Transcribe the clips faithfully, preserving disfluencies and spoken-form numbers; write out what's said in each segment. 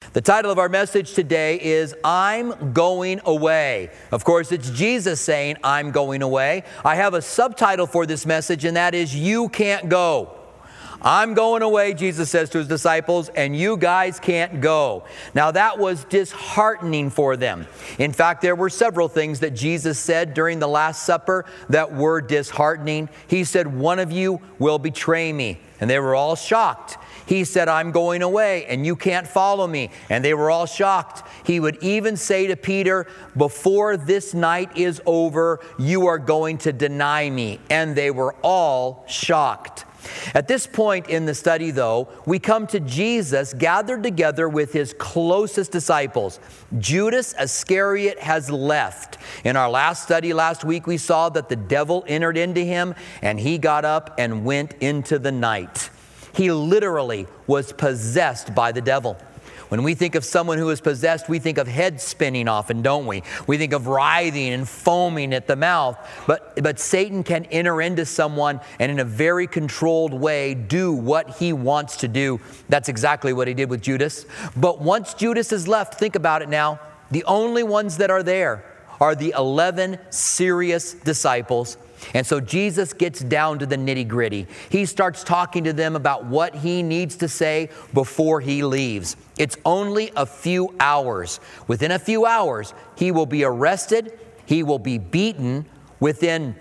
The title of our message today is, I'm Going Away. Of course, it's Jesus saying, I'm going away. I have a subtitle for this message, and that is, You Can't Go. I'm going away, Jesus says to his disciples, and you guys can't go. Now, that was disheartening for them. In fact, there were several things that Jesus said during the Last Supper that were disheartening. He said, one of you will betray me. And they were all shocked. He said, I'm going away and you can't follow me. And they were all shocked. He would even say to Peter, before this night is over, you are going to deny me. And they were all shocked. At this point in the study, though, we come to Jesus gathered together with his closest disciples. Judas Iscariot has left. In our last study last week, we saw that the devil entered into him and he got up and went into the night. He literally was possessed by the devil. When we think of someone who is possessed, we think of head spinning often, don't we? We think of writhing and foaming at the mouth. But, but Satan can enter into someone and in a very controlled way do what he wants to do. That's exactly what he did with Judas. But once Judas is left, think about it now, the only ones that are there are the eleven serious disciples. And so Jesus gets down to the nitty-gritty. He starts talking to them about what he needs to say before he leaves. It's only a few hours. Within a few hours, he will be arrested. He will be beaten. Within,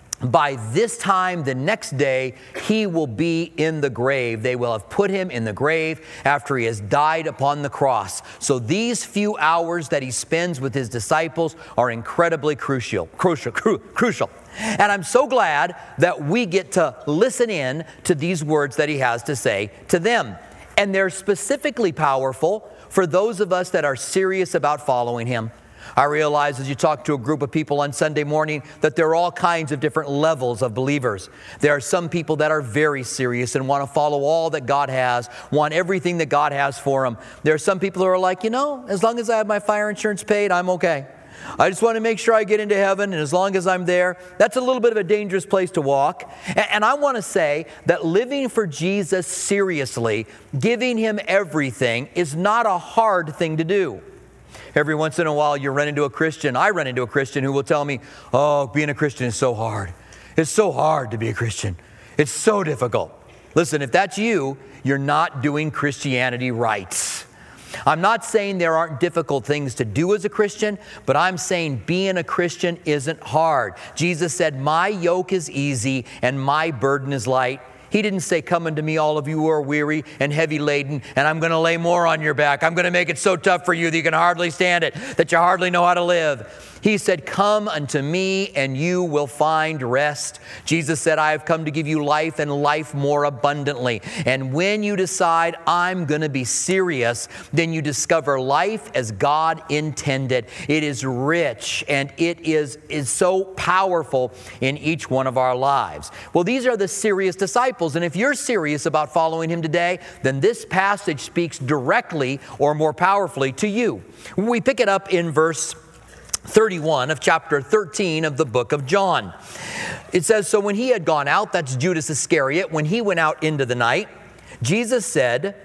by this time the next day, he will be in the grave. They will have put him in the grave after he has died upon the cross. So these few hours that he spends with his disciples are incredibly crucial, crucial, cru- crucial. And I'm so glad that we get to listen in to these words that he has to say to them. And they're specifically powerful for those of us that are serious about following him. I realize as you talk to a group of people on Sunday morning that there are all kinds of different levels of believers. There are some people that are very serious and want to follow all that God has, want everything that God has for them. There are some people who are like, you know, as long as I have my fire insurance paid, I'm okay. I just want to make sure I get into heaven, and as long as I'm there, that's a little bit of a dangerous place to walk. And I want to say that living for Jesus seriously, giving him everything, is not a hard thing to do. Every once in a while, you run into a Christian. I run into a Christian who will tell me, oh, being a Christian is so hard. It's so hard to be a Christian. It's so difficult. Listen, if that's you, you're not doing Christianity right. I'm not saying there aren't difficult things to do as a Christian, but I'm saying being a Christian isn't hard. Jesus said, my yoke is easy and my burden is light. He didn't say, come unto me, all of you who are weary and heavy laden, and I'm going to lay more on your back. I'm going to make it so tough for you that you can hardly stand it, that you hardly know how to live. He said, come unto me and you will find rest. Jesus said, I have come to give you life and life more abundantly. And when you decide I'm going to be serious, then you discover life as God intended. It is rich and it is, is so powerful in each one of our lives. Well, these are the serious disciples. And if you're serious about following him today, then this passage speaks directly or more powerfully to you. We pick it up in verse thirty-one of chapter thirteen of the book of John. It says, so when he had gone out, that's Judas Iscariot, when he went out into the night, Jesus said,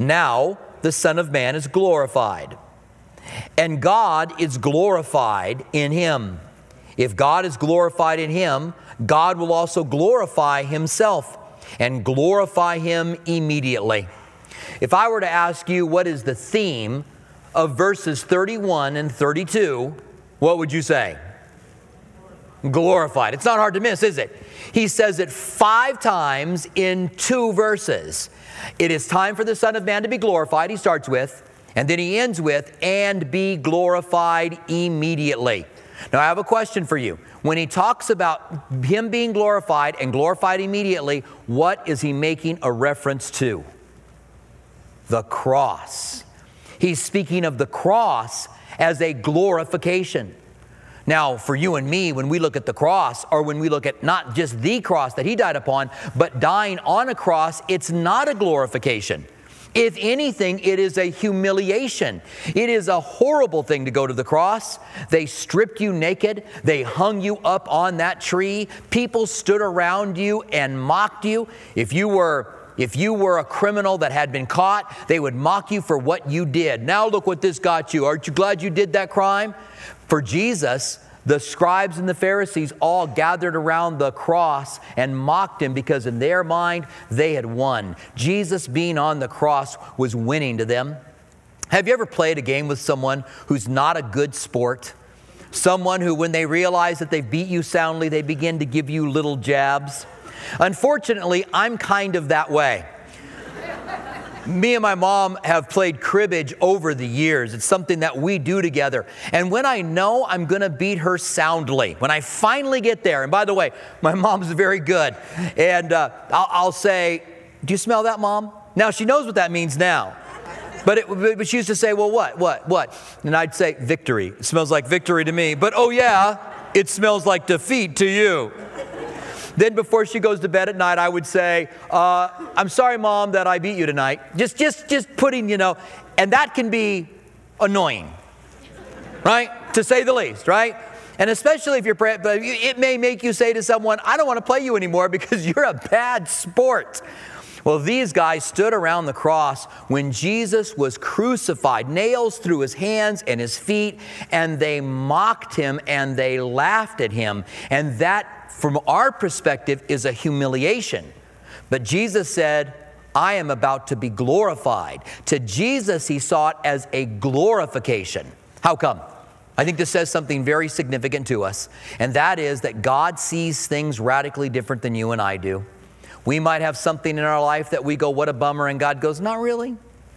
now the Son of Man is glorified, and God is glorified in him. If God is glorified in him, God will also glorify himself and glorify him immediately. If I were to ask you what is the theme of verses thirty-one and thirty-two, what would you say? Glorified. It's not hard to miss, is it? He says it five times in two verses. It is time for the Son of Man to be glorified, he starts with, and then he ends with, and be glorified immediately. Now, I have a question for you. When he talks about him being glorified and glorified immediately, what is he making a reference to? The cross. He's speaking of the cross as a glorification. Now, for you and me, when we look at the cross, or when we look at not just the cross that he died upon, but dying on a cross, it's not a glorification. If anything, it is a humiliation. It is a horrible thing to go to the cross. They stripped you naked. They hung you up on that tree. People stood around you and mocked you. If you were if you were a criminal that had been caught, they would mock you for what you did. Now look what this got you. Aren't you glad you did that crime? For Jesus, the scribes and the Pharisees all gathered around the cross and mocked him because in their mind, they had won. Jesus being on the cross was winning to them. Have you ever played a game with someone who's not a good sport? Someone who, when they realize that they've beat you soundly, they begin to give you little jabs? Unfortunately, I'm kind of that way. Me and my mom have played cribbage over the years. It's something that we do together. And when I know I'm going to beat her soundly, when I finally get there, and by the way, my mom's very good, and uh, I'll, I'll say, "Do you smell that, Mom?" Now, she knows what that means now. But, it, but she used to say, "Well, what, what, what?" And I'd say, "Victory. It smells like victory to me. But oh yeah, it smells like defeat to you." Then before she goes to bed at night, I would say, uh, "I'm sorry, Mom, that I beat you tonight." Just, just, just putting, you know, and that can be annoying, right? To say the least, right? And especially if you're, it may make you say to someone, "I don't want to play you anymore because you're a bad sport." Well, these guys stood around the cross when Jesus was crucified, nails through his hands and his feet, and they mocked him and they laughed at him. And that, from our perspective, is a humiliation. But Jesus said, "I am about to be glorified." To Jesus, he saw it as a glorification. How come? I think this says something very significant to us, and that is that God sees things radically different than you and I do. We might have something in our life that we go, "What a bummer," and God goes, "Not really.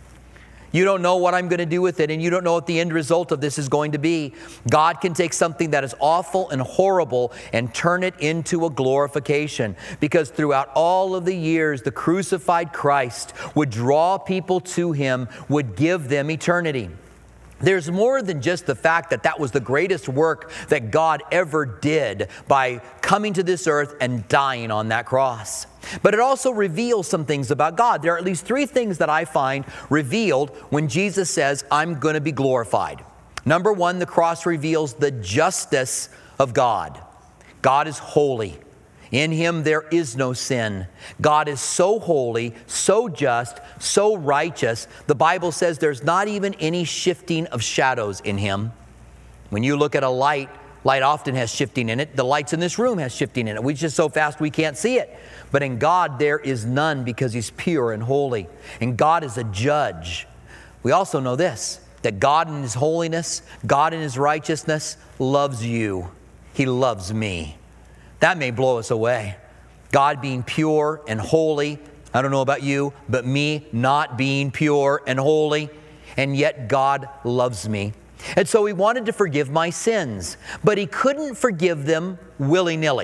You don't know what I'm going to do with it, and you don't know what the end result of this is going to be." God can take something that is awful and horrible and turn it into a glorification, because throughout all of the years, the crucified Christ would draw people to him, would give them eternity. There's more than just the fact that that was the greatest work that God ever did by coming to this earth and dying on that cross. But it also reveals some things about God. There are at least three things that I find revealed when Jesus says, "I'm going to be glorified." Number one, the cross reveals the justice of God. God is holy. In him there is no sin. God is so holy, so just, so righteous. The Bible says there's not even any shifting of shadows in him. When you look at a light, light often has shifting in it. The lights in this room has shifting in it. We're just so fast we can't see it. But in God there is none, because he's pure and holy. And God is a judge. We also know this, that God in his holiness, God in his righteousness loves you. He loves me. That may blow us away. God being pure and holy. I don't know about you, but me not being pure and holy. And yet God loves me. And so he wanted to forgive my sins, but he couldn't forgive them willy-nilly.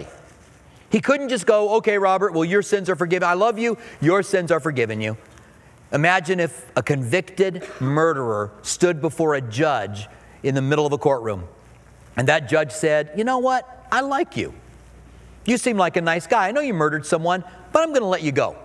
He couldn't just go, "Okay, Robert, well, your sins are forgiven. I love you. Your sins are forgiven you." Imagine if a convicted murderer stood before a judge in the middle of a courtroom. And that judge said, "You know what? I like you. You seem like a nice guy. I know you murdered someone, but I'm going to let you go.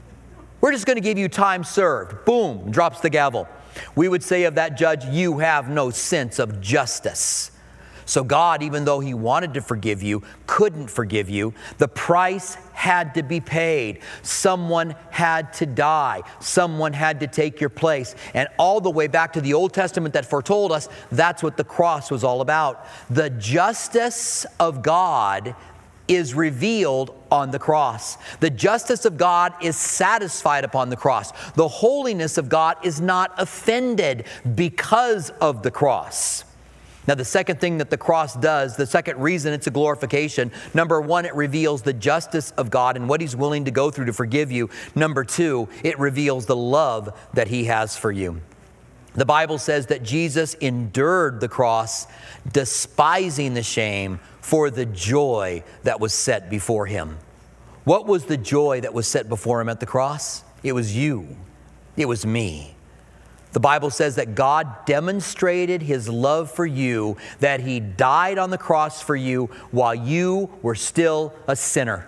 We're just going to give you time served." Boom, drops the gavel. We would say of that judge, "You have no sense of justice." So God, even though he wanted to forgive you, couldn't forgive you. The price had to be paid. Someone had to die. Someone had to take your place. And all the way back to the Old Testament that foretold us, that's what the cross was all about. The justice of God is revealed on the cross. The justice of God is satisfied upon the cross. The holiness of God is not offended because of the cross. Now, the second thing that the cross does, the second reason it's a glorification, number one, it reveals the justice of God and what he's willing to go through to forgive you. Number two, it reveals the love that he has for you. The Bible says that Jesus endured the cross, despising the shame, for the joy that was set before him. What was the joy that was set before him at the cross? It was you. It was me. The Bible says that God demonstrated his love for you, that he died on the cross for you while you were still a sinner.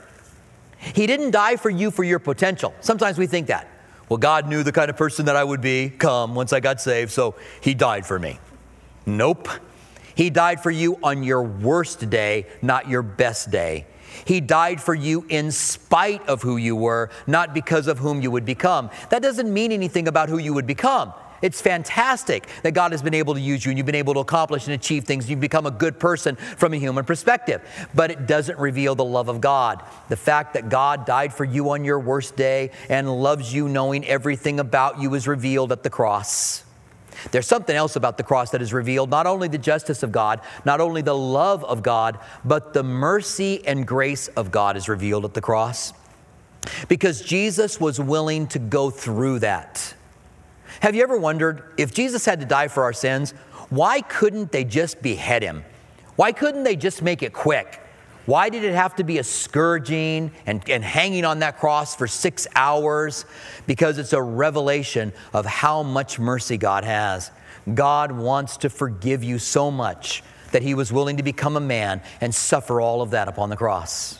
He didn't die for you for your potential. Sometimes we think that. Well, God knew the kind of person that I would become once I got saved, so he died for me. Nope. He died for you on your worst day, not your best day. He died for you in spite of who you were, not because of whom you would become. That doesn't mean anything about who you would become. It's fantastic that God has been able to use you and you've been able to accomplish and achieve things. You've become a good person from a human perspective. But it doesn't reveal the love of God. The fact that God died for you on your worst day and loves you knowing everything about you is revealed at the cross. There's something else about the cross that is revealed, not only the justice of God, not only the love of God, but the mercy and grace of God is revealed at the cross. Because Jesus was willing to go through that. Have you ever wondered, if Jesus had to die for our sins, why couldn't they just behead him? Why couldn't they just make it quick? Why did it have to be a scourging and, and hanging on that cross for six hours? Because it's a revelation of how much mercy God has. God wants to forgive you so much that he was willing to become a man and suffer all of that upon the cross.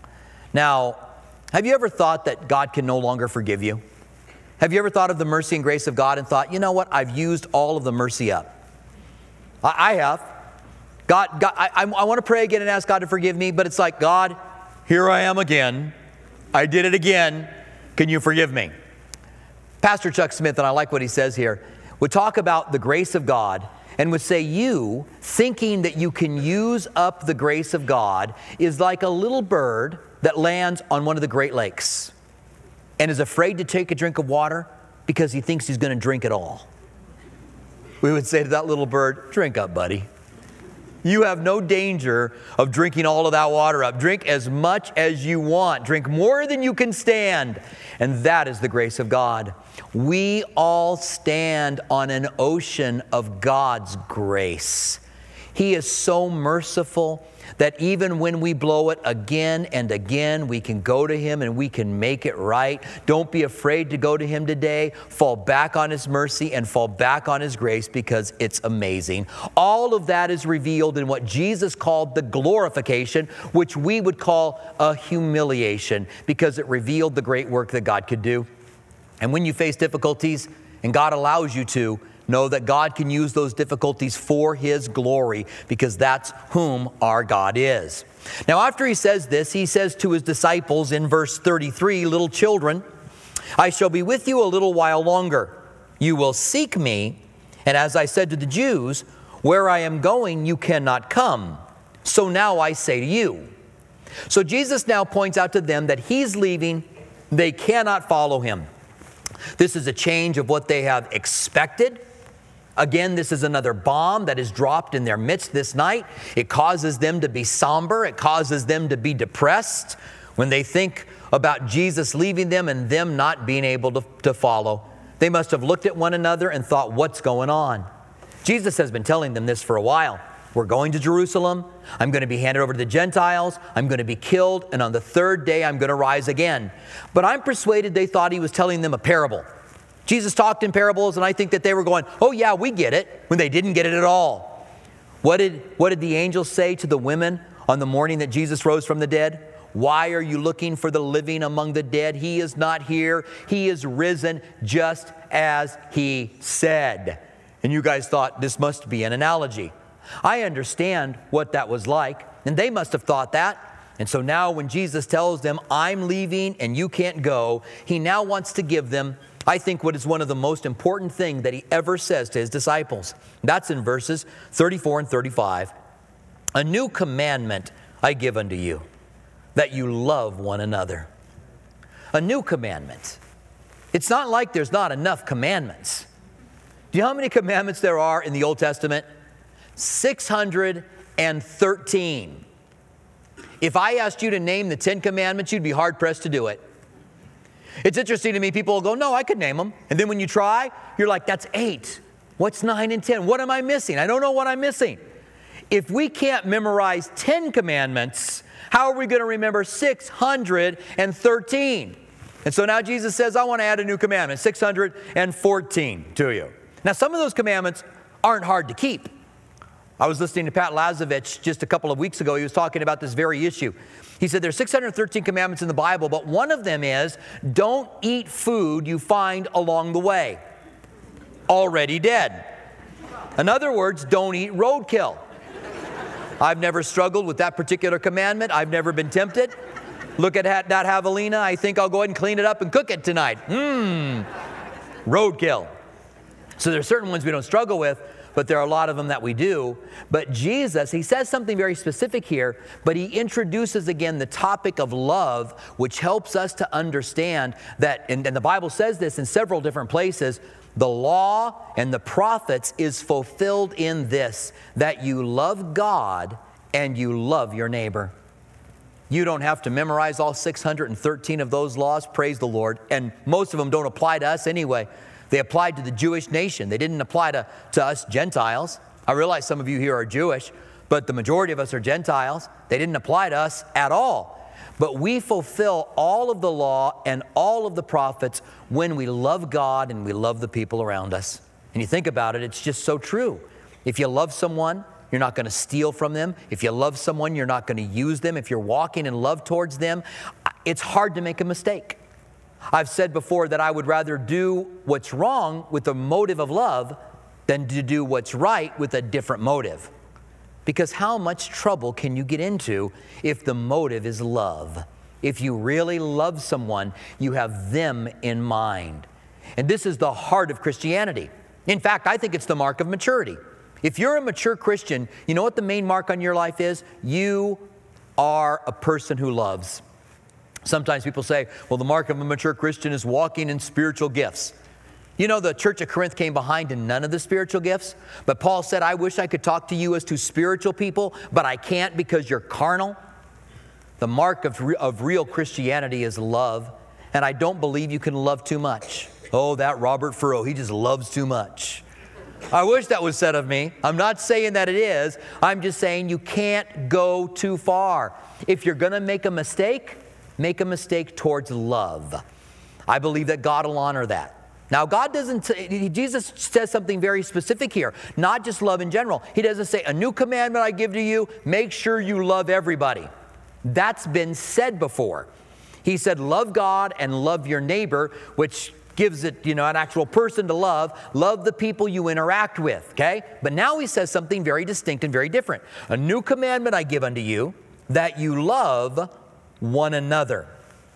Now, have you ever thought that God can no longer forgive you? Have you ever thought of the mercy and grace of God and thought, you know what, I've used all of the mercy up? I, I have. God, God I, I want to pray again and ask God to forgive me, but it's like, God, here I am again. I did it again. Can you forgive me? Pastor Chuck Smith, and I like what he says here, would talk about the grace of God and would say you thinking that you can use up the grace of God is like a little bird that lands on one of the Great Lakes and is afraid to take a drink of water because he thinks he's going to drink it all. We would say to that little bird, drink up, buddy. You have no danger of drinking all of that water up. Drink as much as you want. Drink more than you can stand. And that is the grace of God. We all stand on an ocean of God's grace. He is so merciful that even when we blow it again and again, we can go to him and we can make it right. Don't be afraid to go to him today. Fall back on his mercy and fall back on his grace because it's amazing. All of that is revealed in what Jesus called the glorification, which we would call a humiliation, because it revealed the great work that God could do. And when you face difficulties, and God allows you to, know that God can use those difficulties for his glory, because that's whom our God is. Now, after he says this, he says to his disciples in verse thirty-three, little children, I shall be with you a little while longer. You will seek me, and as I said to the Jews, where I am going, you cannot come. So now I say to you. So Jesus now points out to them that he's leaving. They cannot follow him. This is a change of what they have expected. Again, this is another bomb that is dropped in their midst this night. It causes them to be somber. It causes them to be depressed when they think about Jesus leaving them and them not being able to, to follow. They must have looked at one another and thought, what's going on? Jesus has been telling them this for a while. We're going to Jerusalem. I'm going to be handed over to the Gentiles. I'm going to be killed. And on the third day, I'm going to rise again. But I'm persuaded they thought he was telling them a parable. Jesus talked in parables, and I think that they were going, oh yeah, we get it, when they didn't get it at all. What did, what did the angels say to the women on the morning that Jesus rose from the dead? Why are you looking for the living among the dead? He is not here. He is risen just as he said. And you guys thought this must be an analogy. I understand what that was like, and they must have thought that. And so now when Jesus tells them, I'm leaving and you can't go, he now wants to give them, I think, what is one of the most important things that he ever says to his disciples. That's in verses thirty-four and thirty-five. A new commandment I give unto you, that you love one another. A new commandment. It's not like there's not enough commandments. Do you know how many commandments there are in the Old Testament? six hundred thirteen. If I asked you to name the Ten Commandments, you'd be hard-pressed to do it. It's interesting to me, people will go, no, I could name them. And then when you try, you're like, that's eight. What's nine and ten? What am I missing? I don't know what I'm missing. If we can't memorize ten commandments, how are we going to remember six hundred thirteen? And so now Jesus says, I want to add a new commandment, six hundred fourteen to you. Now, some of those commandments aren't hard to keep. I was listening to Pat Lazovich just a couple of weeks ago. He was talking about this very issue. He said there's six hundred thirteen commandments in the Bible, but one of them is don't eat food you find along the way, already dead. In other words, don't eat roadkill. I've never struggled with that particular commandment. I've never been tempted. Look at that javelina. I think I'll go ahead and clean it up and cook it tonight. Mmm. Roadkill. So there's certain ones we don't struggle with, but there are a lot of them that we do. But Jesus, he says something very specific here, but he introduces again the topic of love, which helps us to understand that, and, and the Bible says this in several different places, the law and the prophets is fulfilled in this, that you love God and you love your neighbor. You don't have to memorize all six hundred thirteen of those laws, praise the Lord, and most of them don't apply to us anyway. They applied to the Jewish nation. They didn't apply to, to us Gentiles. I realize some of you here are Jewish, but the majority of us are Gentiles. They didn't apply to us at all. But we fulfill all of the law and all of the prophets when we love God and we love the people around us. And you think about it, it's just so true. If you love someone, you're not going to steal from them. If you love someone, you're not going to use them. If you're walking in love towards them, it's hard to make a mistake. I've said before that I would rather do what's wrong with a motive of love than to do what's right with a different motive. Because how much trouble can you get into if the motive is love? If you really love someone, you have them in mind. And this is the heart of Christianity. In fact, I think it's the mark of maturity. If you're a mature Christian, you know what the main mark on your life is? You are a person who loves. Sometimes people say, well, the mark of a mature Christian is walking in spiritual gifts. You know, the church of Corinth came behind in none of the spiritual gifts. But Paul said, I wish I could talk to you as to spiritual people, but I can't because you're carnal. The mark of, re- of real Christianity is love. And I don't believe you can love too much. Oh, that Robert Furrow, he just loves too much. I wish that was said of me. I'm not saying that it is. I'm just saying you can't go too far. If you're going to make a mistake, make a mistake towards love. I believe that God will honor that. Now, God doesn't, Jesus says something very specific here, not just love in general. He doesn't say, a new commandment I give to you, make sure you love everybody. That's been said before. He said, love God and love your neighbor, which gives it, you know, an actual person to love. Love the people you interact with, okay? But now he says something very distinct and very different. A new commandment I give unto you, that you love one another.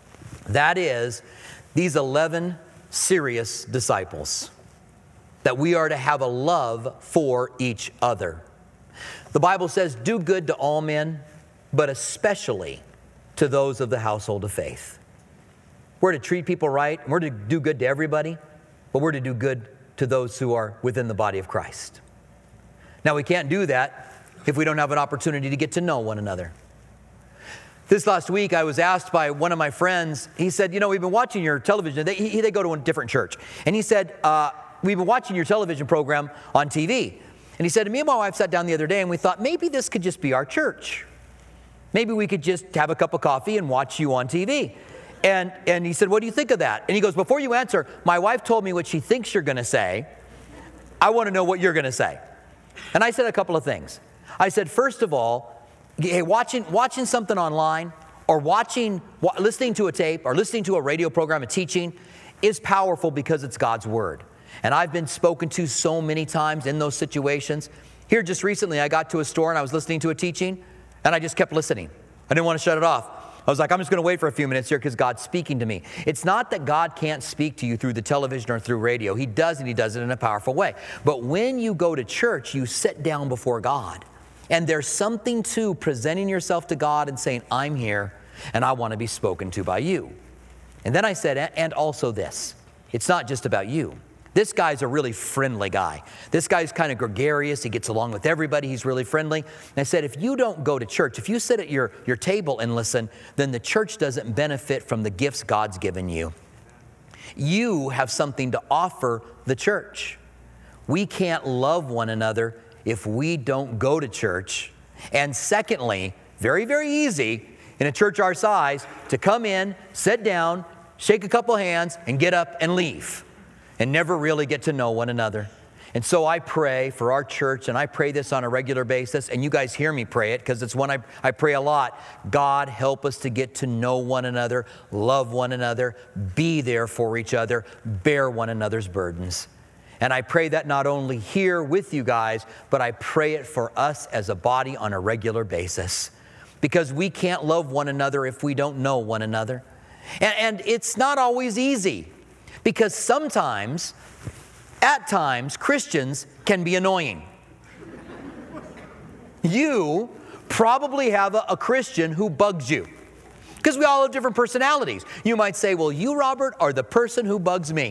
That is, these eleven serious disciples, that we are to have a love for each other. The Bible says, do good to all men, but especially to those of the household of faith. We're to treat people right. We're to do good to everybody, but we're to do good to those who are within the body of Christ. Now, we can't do that if we don't have an opportunity to get to know one another. This last week, I was asked by one of my friends, he said, you know, we've been watching your television. They, he, they go to a different church. And he said, uh, we've been watching your television program on T V. And he said, me and my wife sat down the other day and we thought, maybe this could just be our church. Maybe we could just have a cup of coffee and watch you on T V. And, and he said, what do you think of that? And he goes, before you answer, my wife told me what she thinks you're going to say. I want to know what you're going to say. And I said a couple of things. I said, first of all, hey, watching, watching something online or watching, listening to a tape or listening to a radio program, a teaching, is powerful because it's God's Word. And I've been spoken to so many times in those situations. Here just recently, I got to a store and I was listening to a teaching and I just kept listening. I didn't want to shut it off. I was like, I'm just going to wait for a few minutes here because God's speaking to me. It's not that God can't speak to you through the television or through radio. He does, and He does it in a powerful way. But when you go to church, you sit down before God. And there's something to presenting yourself to God and saying, I'm here and I want to be spoken to by you. And then I said, and also this, it's not just about you. This guy's a really friendly guy. This guy's kind of gregarious. He gets along with everybody. He's really friendly. And I said, if you don't go to church, if you sit at your, your table and listen, then the church doesn't benefit from the gifts God's given you. You have something to offer the church. We can't love one another if we don't go to church. And secondly, very, very easy in a church our size to come in, sit down, shake a couple hands, and get up and leave and never really get to know one another. And so I pray for our church, and I pray this on a regular basis, and you guys hear me pray it because it's one I, I pray a lot. God, help us to get to know one another, love one another, be there for each other, bear one another's burdens. And I pray that not only here with you guys, but I pray it for us as a body on a regular basis. Because we can't love one another if we don't know one another. And, and it's not always easy. Because sometimes, at times, Christians can be annoying. You probably have a, a Christian who bugs you. Because we all have different personalities. You might say, well, you, Robert, are the person who bugs me.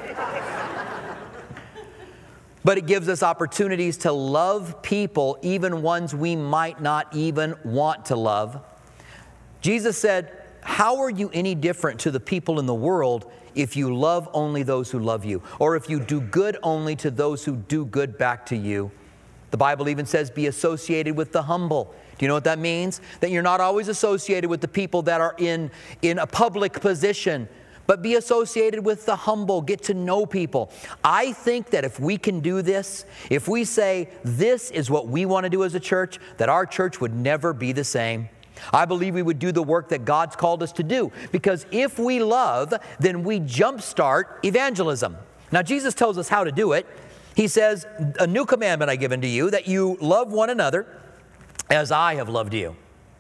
But it gives us opportunities to love people, even ones we might not even want to love. Jesus said, how are you any different to the people in the world if you love only those who love you? Or if you do good only to those who do good back to you? The Bible even says, be associated with the humble. Do you know what that means? That you're not always associated with the people that are in, in a public position, but be associated with the humble. Get to know people. I think that if we can do this, if we say this is what we want to do as a church, that our church would never be the same. I believe we would do the work that God's called us to do. Because if we love, then we jumpstart evangelism. Now, Jesus tells us how to do it. He says, a new commandment I give unto you, that you love one another as I have loved you.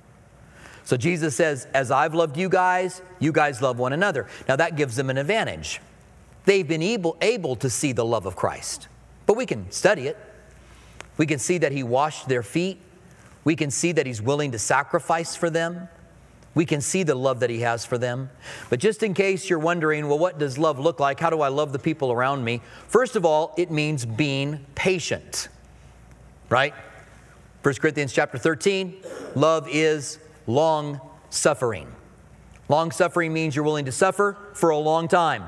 So Jesus says, as I've loved you guys, you guys love one another. Now that gives them an advantage. They've been able, able to see the love of Christ. But we can study it. We can see that he washed their feet. We can see that he's willing to sacrifice for them. We can see the love that he has for them. But just in case you're wondering, well, what does love look like? How do I love the people around me? First of all, it means being patient, right? First Corinthians chapter thirteen, love is long-suffering. Long-suffering means you're willing to suffer for a long time.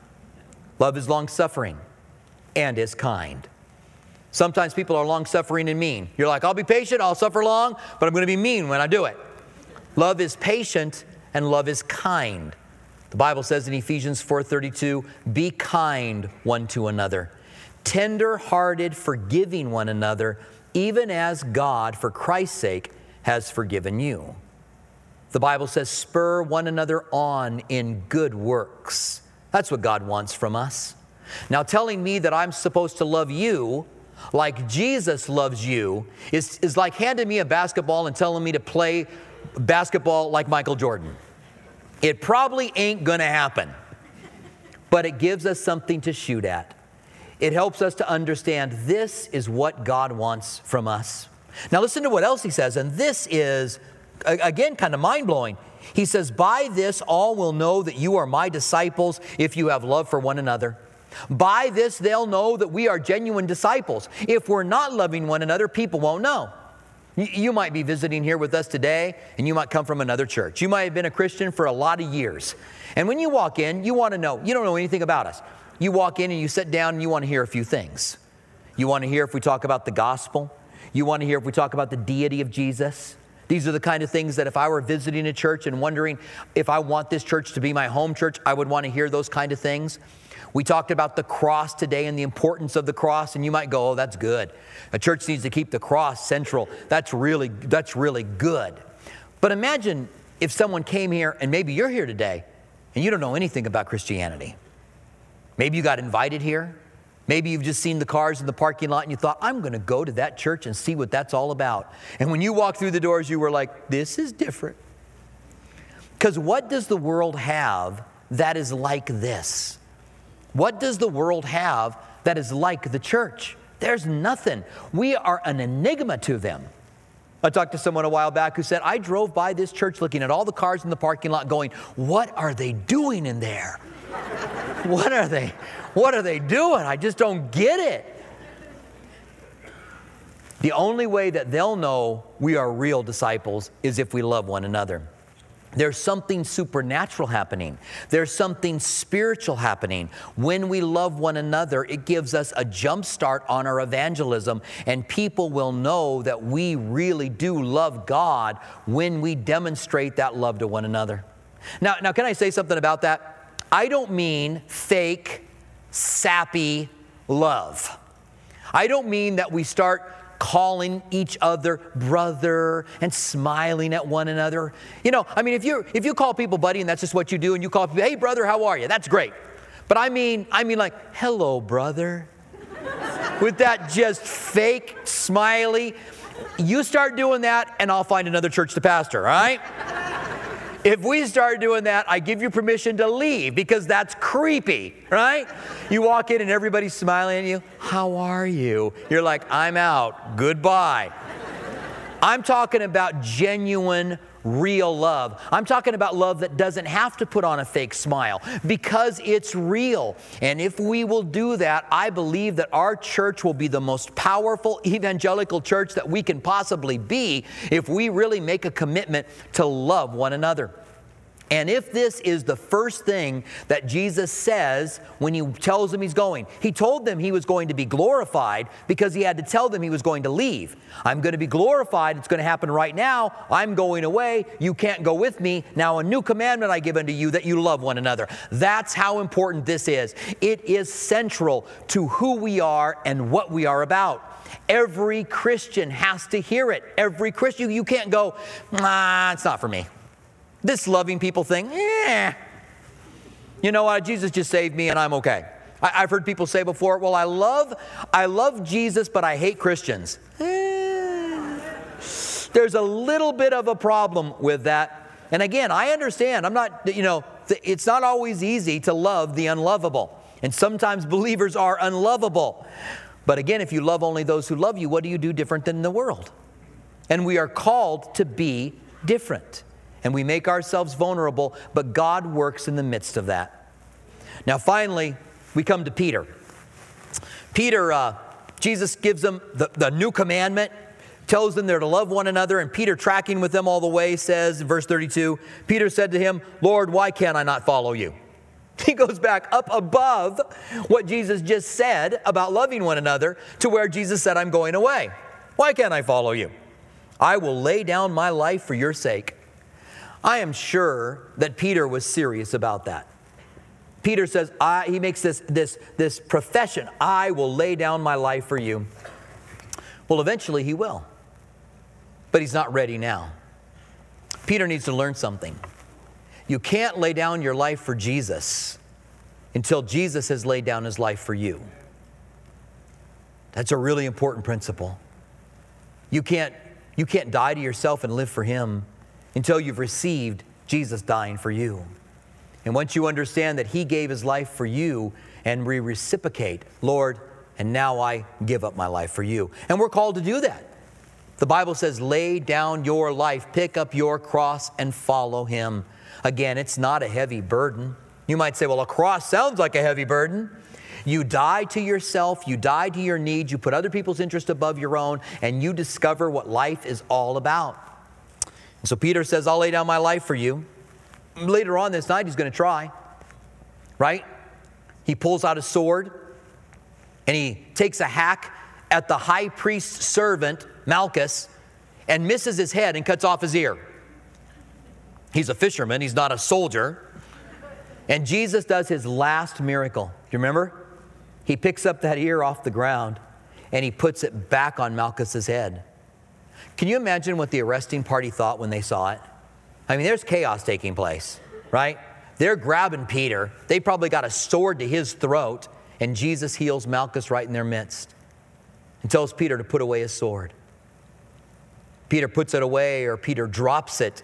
Love is long-suffering and is kind. Sometimes people are long-suffering and mean. You're like, I'll be patient, I'll suffer long, but I'm going to be mean when I do it. Love is patient and love is kind. The Bible says in Ephesians four thirty-two, be kind one to another, tender-hearted, forgiving one another, even as God, for Christ's sake, has forgiven you. The Bible says, spur one another on in good works. That's what God wants from us. Now, telling me that I'm supposed to love you like Jesus loves you is, is like handing me a basketball and telling me to play basketball like Michael Jordan. It probably ain't going to happen, but it gives us something to shoot at. It helps us to understand this is what God wants from us. Now listen to what else he says, and this is, again, kind of mind-blowing. He says, by this all will know that you are my disciples if you have love for one another. By this they'll know that we are genuine disciples. If we're not loving one another, people won't know. You might be visiting here with us today, and you might come from another church. You might have been a Christian for a lot of years. And when you walk in, you want to know, you don't know anything about us. You walk in and you sit down and you want to hear a few things. You want to hear if we talk about the gospel. You want to hear if we talk about the deity of Jesus. These are the kind of things that if I were visiting a church and wondering if I want this church to be my home church, I would want to hear those kind of things. We talked about the cross today and the importance of the cross, and you might go, oh, that's good. A church needs to keep the cross central. That's really, that's really good. But imagine if someone came here, and maybe you're here today, and you don't know anything about Christianity. Maybe you got invited here. Maybe you've just seen the cars in the parking lot and you thought, I'm going to go to that church and see what that's all about. And when you walked through the doors, you were like, this is different. Because what does the world have that is like this? What does the world have that is like the church? There's nothing. We are an enigma to them. I talked to someone a while back who said, I drove by this church looking at all the cars in the parking lot going, what are they doing in there? What are they, what are they doing? I just don't get it. The only way that they'll know we are real disciples is if we love one another. There's something supernatural happening. There's something spiritual happening. When we love one another, it gives us a jump start on our evangelism, and people will know that we really do love God when we demonstrate that love to one another. Now, now can I say something about that? I don't mean fake, sappy love. I don't mean that we start calling each other brother and smiling at one another. You know, I mean, if you if you call people buddy and that's just what you do, and you call people, hey brother, how are you? That's great. But I mean, I mean like, hello brother, with that just fake smiley. You start doing that and I'll find another church to pastor, all right? If we start doing that, I give you permission to leave because that's creepy, right? You walk in and everybody's smiling at you. How are you? You're like, I'm out. Goodbye. I'm talking about genuine, real love. I'm talking about love that doesn't have to put on a fake smile because it's real. And if we will do that, I believe that our church will be the most powerful evangelical church that we can possibly be if we really make a commitment to love one another. And if this is the first thing that Jesus says when he tells them he's going, he told them he was going to be glorified because he had to tell them he was going to leave. I'm going to be glorified. It's going to happen right now. I'm going away. You can't go with me. Now a new commandment I give unto you, that you love one another. That's how important this is. It is central to who we are and what we are about. Every Christian has to hear it. Every Christian. You can't go, nah, it's not for me. This loving people thing, eh. You know what? Jesus just saved me and I'm okay. I, I've heard people say before, well, I love, I love Jesus, but I hate Christians. Eh. There's a little bit of a problem with that. And again, I understand. I'm not, you know, it's not always easy to love the unlovable. And sometimes believers are unlovable. But again, if you love only those who love you, what do you do different than the world? And we are called to be different. And we make ourselves vulnerable, but God works in the midst of that. Now, finally, we come to Peter. Peter, uh, Jesus gives them the, the new commandment, tells them they're to love one another, and Peter, tracking with them all the way, says, in verse thirty-two, Peter said to him, Lord, why can't I not follow you? He goes back up above what Jesus just said about loving one another to where Jesus said, I'm going away. Why can't I follow you? I will lay down my life for your sake. I am sure that Peter was serious about that. Peter says, I, he makes this, this, this profession, I will lay down my life for you. Well, eventually he will. But he's not ready now. Peter needs to learn something. You can't lay down your life for Jesus until Jesus has laid down his life for you. That's a really important principle. You can't, you can't die to yourself and live for him until you've received Jesus dying for you. And once you understand that he gave his life for you and we reciprocate, Lord, and now I give up my life for you. And we're called to do that. The Bible says, lay down your life, pick up your cross and follow him. Again, it's not a heavy burden. You might say, well, a cross sounds like a heavy burden. You die to yourself, you die to your needs, you put other people's interest above your own, and you discover what life is all about. And so Peter says, I'll lay down my life for you. Later on this night, he's going to try, right? He pulls out a sword and he takes a hack at the high priest's servant, Malchus, and misses his head and cuts off his ear. He's a fisherman. He's not a soldier. And Jesus does his last miracle. Do you remember? He picks up that ear off the ground and he puts it back on Malchus's head. Can you imagine what the arresting party thought when they saw it? I mean, there's chaos taking place, right? They're grabbing Peter. They probably got a sword to his throat, and Jesus heals Malchus right in their midst and tells Peter to put away his sword. Peter puts it away, or Peter drops it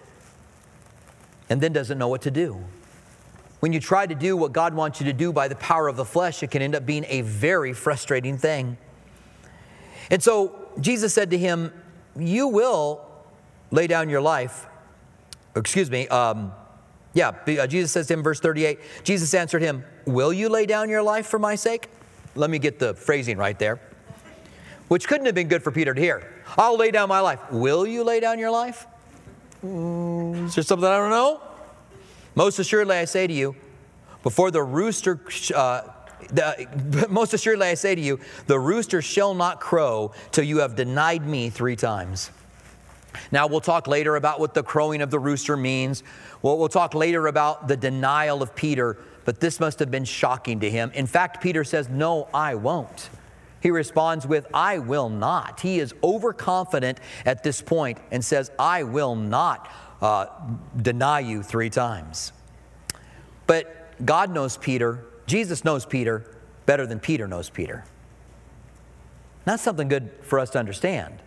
and then doesn't know what to do. When you try to do what God wants you to do by the power of the flesh, it can end up being a very frustrating thing. And so Jesus said to him, you will lay down your life. Excuse me. Um, yeah, Jesus says to him, verse thirty-eight, Jesus answered him, will you lay down your life for my sake? Let me get the phrasing right there, which couldn't have been good for Peter to hear. I'll lay down my life. Will you lay down your life? Mm, is there something I don't know? Most assuredly, I say to you, before the rooster, uh, the, most assuredly, I say to you, the rooster shall not crow till you have denied me three times. Now, we'll talk later about what the crowing of the rooster means. We'll, we'll talk later about the denial of Peter, but this must have been shocking to him. In fact, Peter says, no, I won't. He responds with, I will not. He is overconfident at this point and says, I will not uh, deny you three times. But God knows Peter. Jesus knows Peter better than Peter knows Peter. That's something good for us to understand.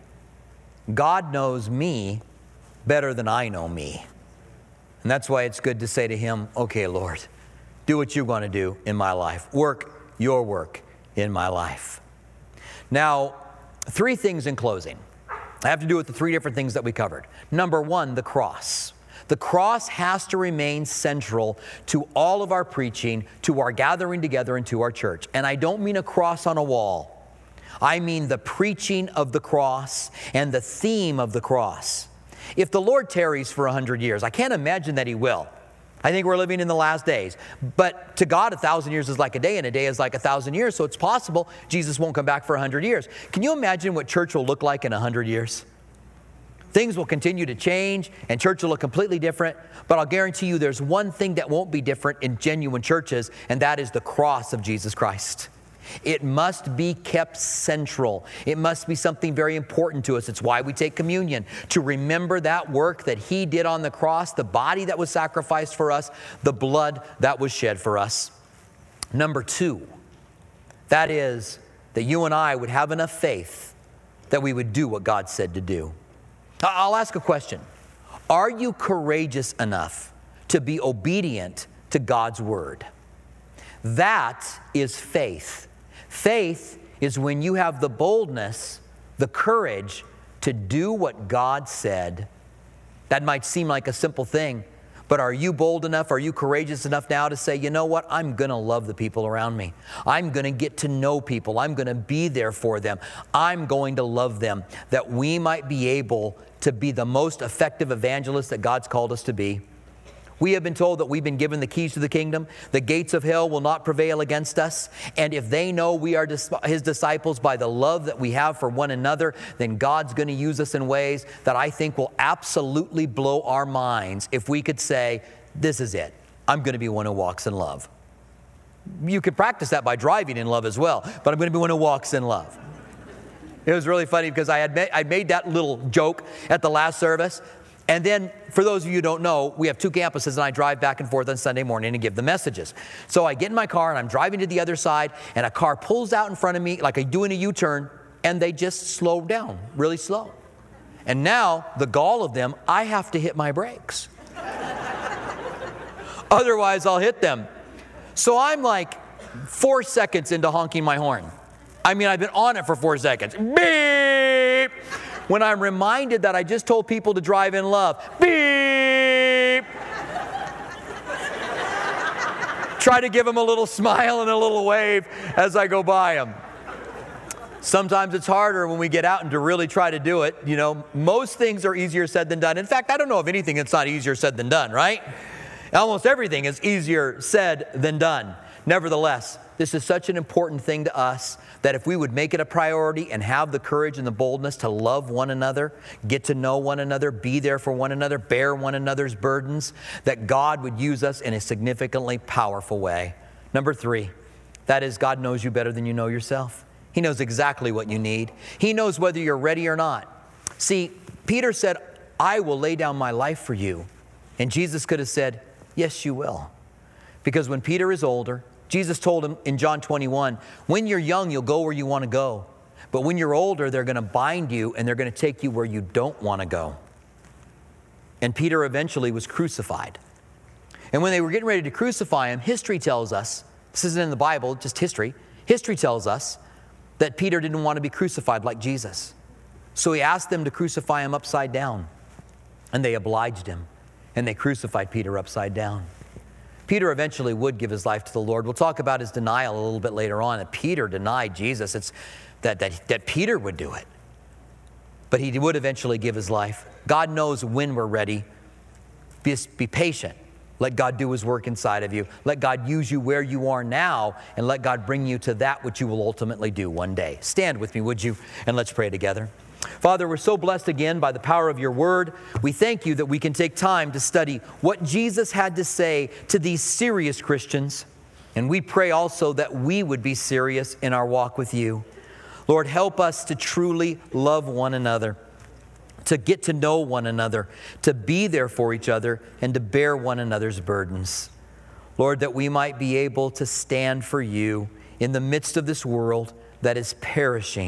God knows me better than I know me. And that's why it's good to say to him, okay, Lord, do what you want to do in my life. Work your work in my life. Now, three things in closing. I have to do with the three different things that we covered. Number one, the cross. The cross has to remain central to all of our preaching, to our gathering together, and to our church. And I don't mean a cross on a wall. I mean the preaching of the cross and the theme of the cross. If the Lord tarries for a hundred years, I can't imagine that he will. I think we're living in the last days. But to God, a thousand years is like a day, and a day is like a thousand years. So it's possible Jesus won't come back for a hundred years. Can you imagine what church will look like in a hundred years? Things will continue to change, and church will look completely different. But I'll guarantee you there's one thing that won't be different in genuine churches, and that is the cross of Jesus Christ. It must be kept central. It must be something very important to us. It's why we take communion, to remember that work that he did on the cross, the body that was sacrificed for us, the blood that was shed for us. Number two, that is that you and I would have enough faith that we would do what God said to do. I'll ask a question. Are you courageous enough to be obedient to God's word? That is faith. Faith is when you have the boldness, the courage to do what God said. That might seem like a simple thing, but are you bold enough, are you courageous enough now to say, you know what, I'm going to love the people around me. I'm going to get to know people. I'm going to be there for them. I'm going to love them, that we might be able to be the most effective evangelists that God's called us to be. We have been told that we've been given the keys to the kingdom. The gates of hell will not prevail against us. And if they know we are his disciples by the love that we have for one another, then God's going to use us in ways that I think will absolutely blow our minds if we could say, this is it. I'm going to be one who walks in love. You could practice that by driving in love as well, but I'm going to be one who walks in love. It was really funny because I had made, I made that little joke at the last service. And then, for those of you who don't know, we have two campuses, and I drive back and forth on Sunday morning and give the messages. So I get in my car, and I'm driving to the other side, and a car pulls out in front of me like I'm doing a U-turn, and they just slow down, really slow. And now, the gall of them, I have to hit my brakes. Otherwise, I'll hit them. So I'm like four seconds into honking my horn. I mean, I've been on it for four seconds. Beep! When I'm reminded that I just told people to drive in love. Beep! Try to give them a little smile and a little wave as I go by them. Sometimes it's harder when we get out and to really try to do it. You know, most things are easier said than done. In fact, I don't know of anything that's not easier said than done, right? Almost everything is easier said than done. Nevertheless, this is such an important thing to us that if we would make it a priority and have the courage and the boldness to love one another, get to know one another, be there for one another, bear one another's burdens, that God would use us in a significantly powerful way. Number three, that is God knows you better than you know yourself. He knows exactly what you need. He knows whether you're ready or not. See, Peter said, I will lay down my life for you. And Jesus could have said, yes, you will. Because when Peter is older, Jesus told him in John twenty-one, when you're young, you'll go where you want to go. But when you're older, they're going to bind you and they're going to take you where you don't want to go. And Peter eventually was crucified. And when they were getting ready to crucify him, history tells us, this isn't in the Bible, just history. History tells us that Peter didn't want to be crucified like Jesus. So he asked them to crucify him upside down. And they obliged him. And they crucified Peter upside down. Peter eventually would give his life to the Lord. We'll talk about his denial a little bit later on. That Peter denied Jesus. It's that, that, that Peter would do it. But he would eventually give his life. God knows when we're ready. Be, be patient. Let God do his work inside of you. Let God use you where you are now, and let God bring you to that which you will ultimately do one day. Stand with me, would you? And let's pray together. Father, we're so blessed again by the power of your word. We thank you that we can take time to study what Jesus had to say to these serious Christians. And we pray also that we would be serious in our walk with you. Lord, help us to truly love one another, to get to know one another, to be there for each other, and to bear one another's burdens. Lord, that we might be able to stand for you in the midst of this world that is perishing,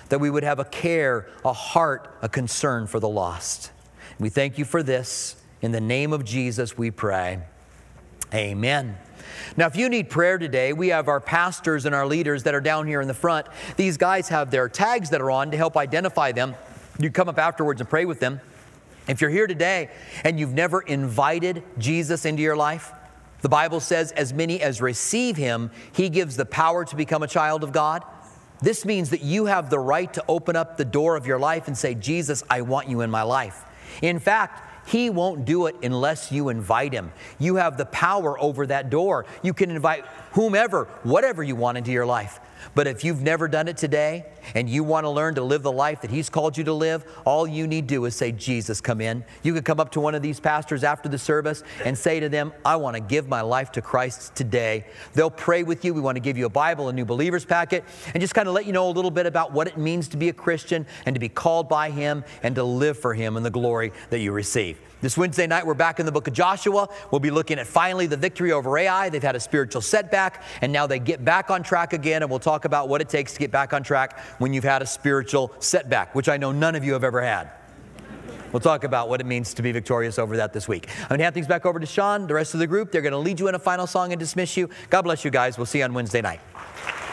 that we would have a care, a heart, a concern for the lost. We thank you for this. In the name of Jesus, we pray. Amen. Now, if you need prayer today, we have our pastors and our leaders that are down here in the front. These guys have their tags that are on to help identify them. You come up afterwards and pray with them. If you're here today and you've never invited Jesus into your life, the Bible says, as many as receive him, he gives the power to become a child of God. This means that you have the right to open up the door of your life and say, Jesus, I want you in my life. In fact, he won't do it unless you invite him. You have the power over that door. You can invite whomever, whatever you want into your life. But if you've never done it today and you want to learn to live the life that he's called you to live, all you need to do is say, Jesus, come in. You can come up to one of these pastors after the service and say to them, I want to give my life to Christ today. They'll pray with you. We want to give you a Bible, a new believer's packet, and just kind of let you know a little bit about what it means to be a Christian and to be called by him and to live for him in the glory that you receive. This Wednesday night, we're back in the book of Joshua. We'll be looking at finally the victory over Ai. They've had a spiritual setback, and now they get back on track again, and we'll talk about what it takes to get back on track when you've had a spiritual setback, which I know none of you have ever had. We'll talk about what it means to be victorious over that this week. I'm going to hand things back over to Sean, the rest of the group. They're going to lead you in a final song and dismiss you. God bless you guys. We'll see you on Wednesday night.